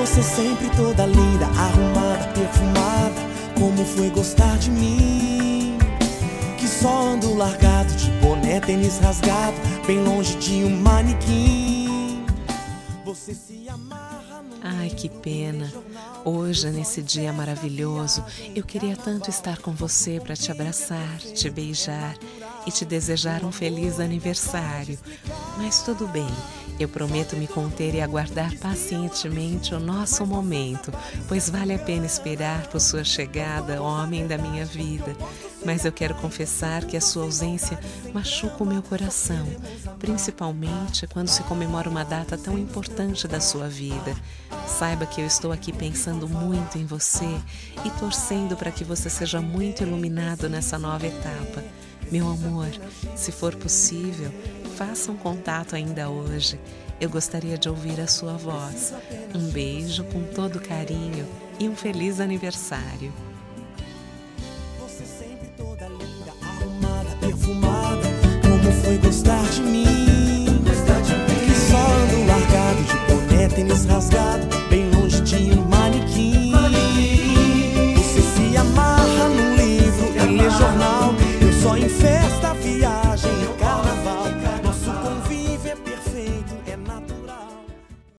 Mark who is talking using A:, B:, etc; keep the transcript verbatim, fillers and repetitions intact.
A: Você sempre toda linda, arrumada, perfumada. Como foi gostar de mim? Que só ando largado, de boné, tênis rasgado, bem longe de um manequim. Você se amarra no...
B: Ai, que pena. Hoje, nesse dia maravilhoso, eu queria tanto estar com você para te abraçar, te beijar e te desejar um feliz aniversário. Mas tudo bem, eu prometo me conter e aguardar pacientemente o nosso momento, pois vale a pena esperar por sua chegada, homem da minha vida. Mas eu quero confessar que a sua ausência machuca o meu coração, principalmente quando se comemora uma data tão importante da sua vida. Saiba que eu estou aqui pensando muito em você e torcendo para que você seja muito iluminado nessa nova etapa. Meu amor, se for possível, faça um contato ainda hoje. Eu gostaria de ouvir a sua voz. Um beijo com todo carinho e um feliz aniversário.
A: Você sempre toda linda, arrumada, perfumada. Como foi gostar de mim? Que só ando largado, de boné, tênis rasgado, bem longe de um manequim. Você se amarra num livro e lê jornal, eu só em festa